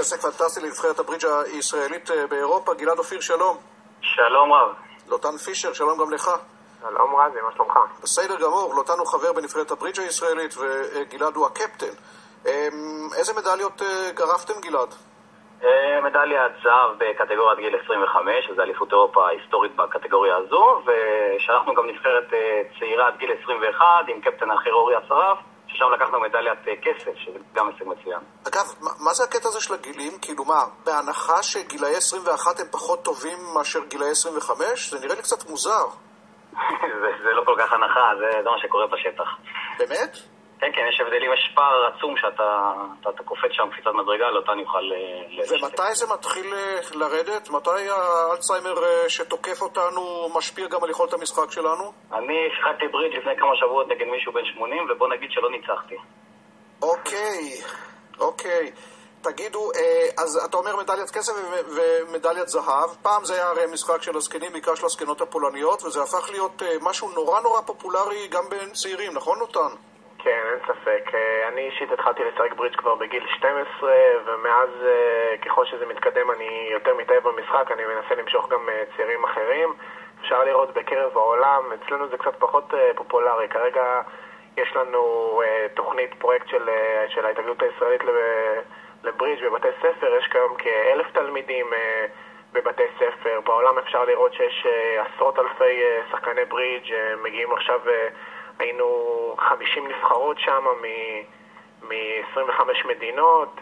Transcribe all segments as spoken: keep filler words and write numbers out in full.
הישג פנטסטי לנבחרת הברידג' הישראלית באירופה. גלעד אופיר, שלום. שלום רב. לוטן פישר, שלום גם לך. שלום רזי, מה שלומך? בסדר גמור, לוטן הוא חבר בנבחרת הברידג' הישראלית וגלעד הוא הקפטן. איזה מדליות גרפתם, גלעד? מדליית זהב בקטגוריית גיל עשרים וחמש, שזה אליפות אירופה ההיסטורית בקטגוריה הזו, ושלחנו גם נבחרת צעירה עד גיל עשרים ואחת עם קפטן אחר אורי אסרף, ששם לקחנו מדליית כסף, שזה גם הישג מצוין. אגב, מה זה הקטע הזה של הגילים? כאילו מה, בהנחה שגילאי עשרים ואחת הם פחות טובים מאשר גילאי עשרים וחמש? זה נראה לי קצת מוזר. זה, זה לא כל כך הנחה, זה, זה מה שקורה בשטח. באמת? כן, כן, יש הבדלים, יש פער עצום שאתה אתה, אתה קופץ שם קפיצת מדרגה, לא אותן יוכל... ומתי זה מתחיל לרדת? מתי האלצהיימר שתוקף אותנו משפיע גם על יכולת המשחק שלנו? אני שיחקתי ברידג' לפני כמה שבועות נגד מישהו בן שמונים, ובוא נגיד שלא ניצחתי. אוקיי, אוקיי. תגידו, אז אתה אומר מדליית כסף ומדליית זהב. פעם זה היה הרי משחק של הזקנים, בעיקר של הזקנות הפולניות, וזה הפך להיות משהו נורא נורא פופולרי גם בין צעירים, נכון לוטן? כן, אין ספק. אני אישית התחלתי לשחק ברידג' כבר בגיל שתים עשרה, ומאז ככל שזה מתקדם אני יותר מתאהב במשחק, אני מנסה למשוך גם צעירים אחרים. אפשר לראות בקרב העולם, אצלנו זה קצת פחות פופולרי. כרגע יש לנו תוכנית, פרויקט של, של ההתאגדות הישראלית לברידג' בבתי ספר. יש כיום כאלף תלמידים בבתי ספר. בעולם אפשר לראות שיש עשרות אלפי שחקני ברידג' מגיעים עכשיו... היינו חמישים נבחרות שם מ-עשרים וחמש מדינות.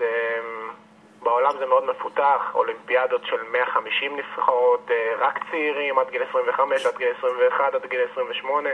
בעולם זה מאוד מפותח, אולימפיאדות של מאה וחמישים נבחרות, רק צעירים עד גיל עשרים וחמש, עד גיל עשרים ואחת, עד גיל עשרים ושמונה.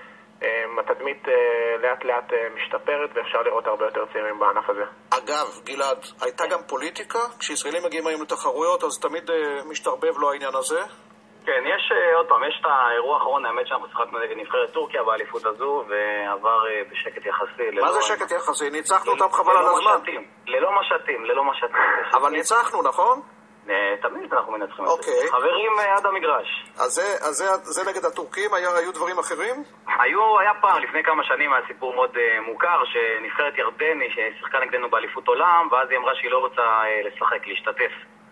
התדמית לאט לאט משתפרת ואפשר לראות הרבה יותר צעירים בענף הזה. אגב, גלעד, הייתה גם פוליטיקה? כשישראלים מגיעים היום לתחרויות אז תמיד משתרבב לו העניין הזה? כן, יש, עוד פעם, יש את האירוע האחרון, האמת שאנחנו שחקנו נגד נבחרת טורקיה באליפות הזו, ועבר בשקט יחסי. מה זה שקט יחסי? ניצחנו אותם חבל על הזמן. ללא משתים, ללא משתים. אבל ניצחנו, נכון? תמיד אנחנו מנצחים. אוקיי. חברים עד המגרש. אז זה נגד הטורקים? היו דברים אחרים? היו, היה פעם, לפני כמה שנים, היה סיפור מאוד מוכר, שנבחרת ירדני ששיחקה נגדנו באליפות עולם, ואז היא אמרה שהיא לא רוצה לשחק, להשתתף.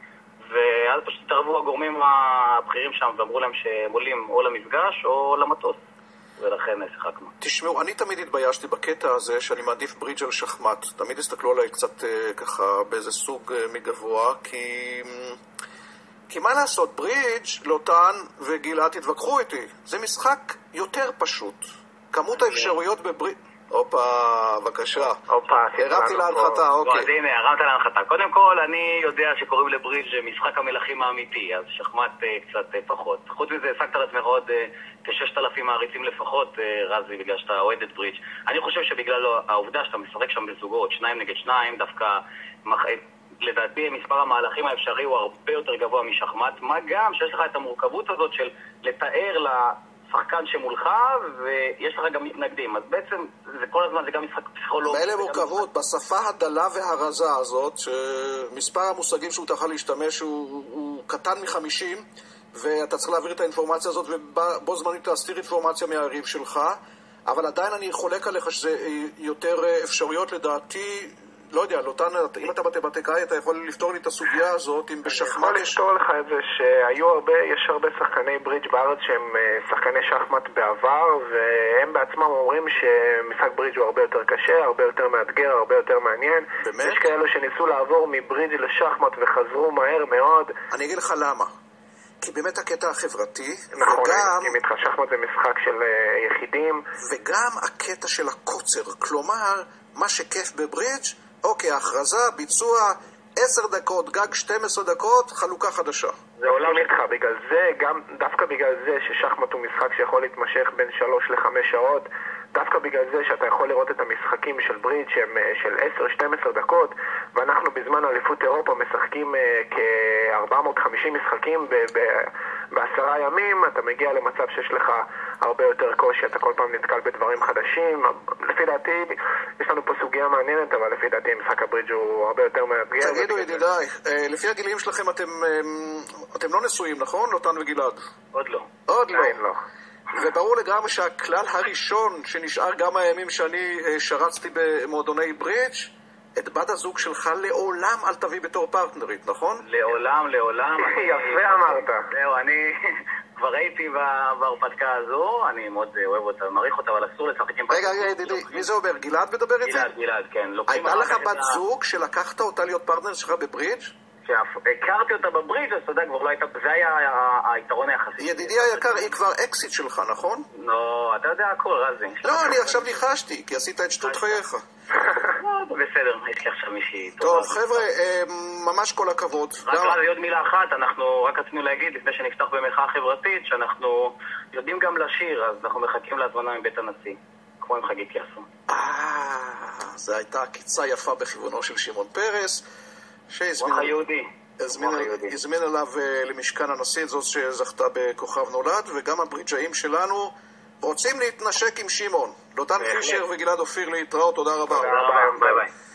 ואז פשוט התערבו הגורמים הבכירים שם ואמרו להם שהם עולים או למפגש או למטוס, ולכן שיחקנו. תשמעו, אני תמיד התביישתי בקטע הזה שאני מעדיף ברידג' על שחמט. תמיד הסתכלו עליי קצת ככה באיזה סוג מגבוה, כי... כי מה לעשות, ברידג', לוטן וגלעד תתווכחו איתי. זה משחק יותר פשוט. כמות האפשרויות בברידג'... הופה, בבקשה. הופה, הרמתי להנחתה, אוקיי. אז הנה, הרמת להנחתה. קודם כל, אני יודע שקוראים לברידג' משחק המלכים האמיתי, אז שחמט קצת פחות. חוץ מזה, השגת לעצמך עוד כששת אלפים מעריצים לפחות, רזי, בגלל שאתה אוהד את ברידג'. אני חושב שבגלל העובדה שאתה משחק שם בזוגות, שניים נגד שניים, דווקא, לדעתי, מספר המהלכים האפשרי הוא הרבה יותר גבוה משחמט, מה גם שיש לך את המורכבות הזאת של לתאר לה... שחקן שמולך, ויש לך גם מתנגדים. אז בעצם, זה כל הזמן, זה גם משחק פסיכולוגי. מאלה מורכבות, בשפה הדלה והרזה הזאת, שמספר המושגים שהוא תוכל להשתמש הוא, הוא קטן מחמישים, ואתה צריך להעביר את האינפורמציה הזאת, ובו זמנית להסתיר אינפורמציה מהריב שלך, אבל עדיין אני חולק עליך שזה יותר אפשרויות לדעתי, לא יודע, לוטן, אם אתה מתמטיקאי, אתה יכול לפתור לי את הסוגיה הזאת, אם בשחמט... אני יכול לפתור לך את זה שהיו הרבה, יש הרבה שחקני ברידג' בארץ שהם שחקני שחמט בעבר, והם בעצמם אומרים שמשחק ברידג' הוא הרבה יותר קשה, הרבה יותר מאתגר, הרבה יותר מעניין. באמת? יש כאלו שניסו לעבור מברידג' לשחמט וחזרו מהר מאוד. אני אגיד לך למה. כי באמת הקטע החברתי, נכון, וגם... כי מתחשחמט זה משחק של יחידים. וגם הקטע של הקוצר, כלומר, מה שכיף בברידג' אוקיי, הכרזה, ביצוע, עשר דקות, גג שתים עשרה דקות, חלוקה חדשה. זה עולם איתך, בגלל זה, גם דווקא בגלל זה ששחמט הוא משחק שיכול להתמשך בין שלוש לחמש שעות, דווקא בגלל זה שאתה יכול לראות את המשחקים של ברידג' שהם של עשר שתים עשרה דקות, ואנחנו בזמן אליפות אירופה משחקים כ-ארבע מאות וחמישים משחקים בעשרה ימים, אתה מגיע למצב שיש לך הרבה יותר קושי, אתה כל פעם נתקל בדברים חדשים. לפי דעתי, יש לנו פה סוגיה מעניינת, אבל לפי דעתי משחק הברידג' הוא הרבה יותר מאתגר. תגידו ידידיי, לפי הגילים שלכם אתם, אתם לא נשואים, נכון? לוטן וגלעד? עוד לא. עוד לא. לא. וברור לגמרי שהכלל הראשון שנשאר גם הימים שאני שרצתי במועדוני ברידג' את בת הזוג שלך לעולם אל תביא בתור פרטנרית, נכון? לעולם, לעולם. יפה אמרת. זהו, אני כבר הייתי בהרפתקה הזו, אני מאוד אוהב אותה, מעריך אותה, אבל אסור לשחק עם... רגע, רגע, ידידי, מי זה אומר? גלעד מדבר את זה? גלעד, גלעד, כן. הייתה לך בת זוג שלקחת אותה להיות פרטנר שלך בברידג'? הכרתי אותה בברידג', אז אתה יודע, כבר לא הייתה... זה היה היתרון היחסי. ידידי היקר, היא כבר אקסיט שלך, נכון? לא, אתה יודע הכל, רזי. לא, אני עכשיו ניחשתי, כי עשית את שטות חייך. בסדר, יש לי עכשיו מישהי... טוב, חבר'ה, ממש כל הכבוד. רק רזי, עוד מילה אחת, אנחנו רק רצינו להגיד, לפני שנפתח במחאה חברתית, שאנחנו יודעים גם לשיר, אז אנחנו מחכים להזמנה מבית הנשיא, כמו עם חגית יאסו. אה, זו הייתה עקיצה יפה בכיוונו של שמעון פרס, רוח היהודי. הזמין עליו למשכן הנשיא, זאת שזכתה בכוכב נולד, וגם הברידג'אים שלנו רוצים להתנשק עם שמעון. לוטן פישר וגלעד אופיר להתראות, תודה רבה. ביי ביי.